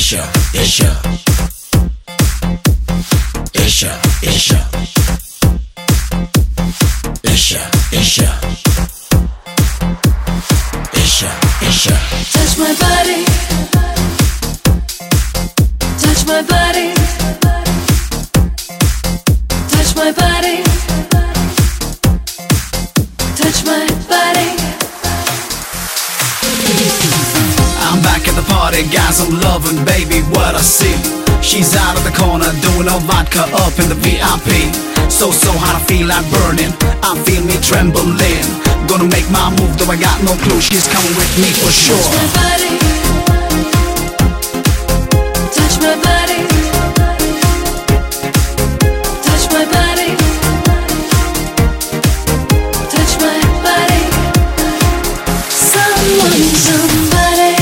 Isha, Isha, Isha, Isha, Isha, Isha, Isha, Isha. Touch my body, touch my body, touch my body, touch my body. I'm back at the party, guys, I'm loving, baby, what I see. She's out of the corner, doing her vodka up in the VIP. So hot, I feel like burning, I feel me trembling. Gonna make my move, though I got no clue, she's coming with me for sure. Touch my body, touch my body, touch my body, touch my body. Someone, somebody,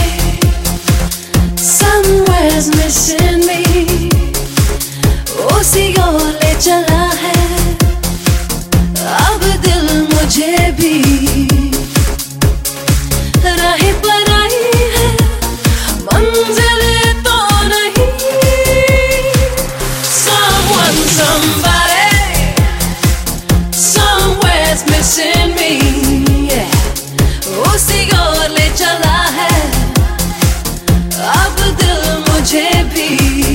somewhere's missing me. उसी ओर ले चला है अब दिल मुझे भी, राहें पर आई है मंजिलें तो नहीं. Someone, somebody, somewhere's missing me, yeah. उसी ओर ले चला है अब दिल मुझे भी,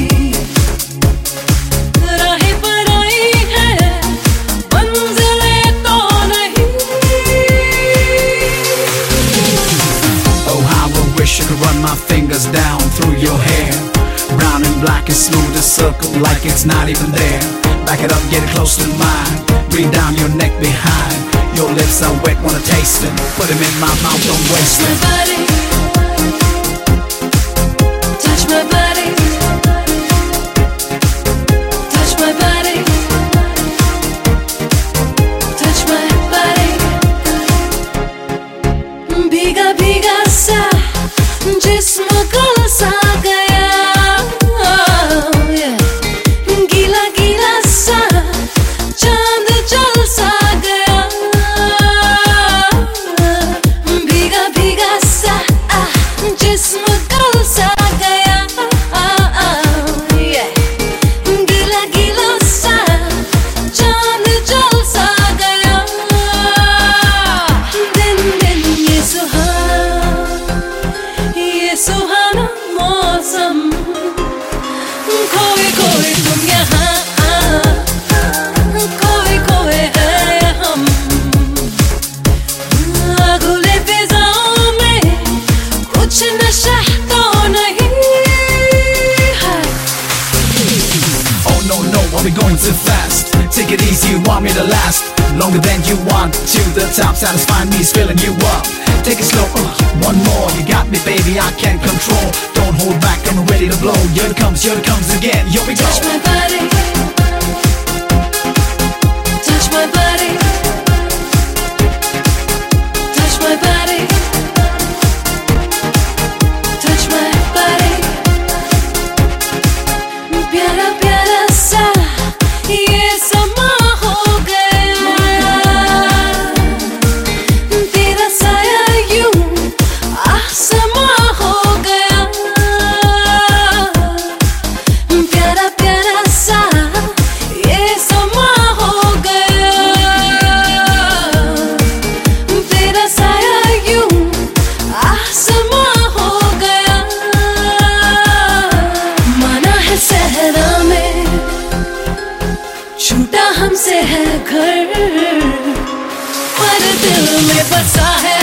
राहें पर आई है मंजिलें तो नहीं. Oh, how I wish I could run my fingers down through your hair. Brown and black and smooth as circle like it's not even there. Back it up, get it close to mine. Breathe down your neck behind. Your lips are wet, wanna taste them. Put them in my mouth, don't waste Touch my them. body, touch my body, touch my body, touch my body. भीगा भीगा सा जिस्म कल सा गया, गीला गीला सा चांद जल सा गया. भीगा भीगा सा जिस्म कल सा गया, गीला गीला सा चांद जल सा गया. दिन दिन ये सुहाना मौसम, खोए खोए तुम यहाँ, खोए खोए हैं हम. खुले फिजाओं में कुछ नशा तो नहीं है. Oh no, no, are we going too fast? Take it easy, you want me to last longer than you want to the top. Satisfying me is filling you up. Take it slow, one more. You got me, baby, I can't control. Don't hold back, I'm ready to blow. Here it comes again. Here we go. Touch my body, touch my body, touch my body, touch my body. प्यारा प्यारा सा ये समा हो गया, तेरा साया यूं आसमां हो गया. प्यारा प्यारा सा ये समा हो गया, तेरा साया यूं आसमां हो गया. माना है सहरा में छूटा हमसे है घर, पर दिल में बसा है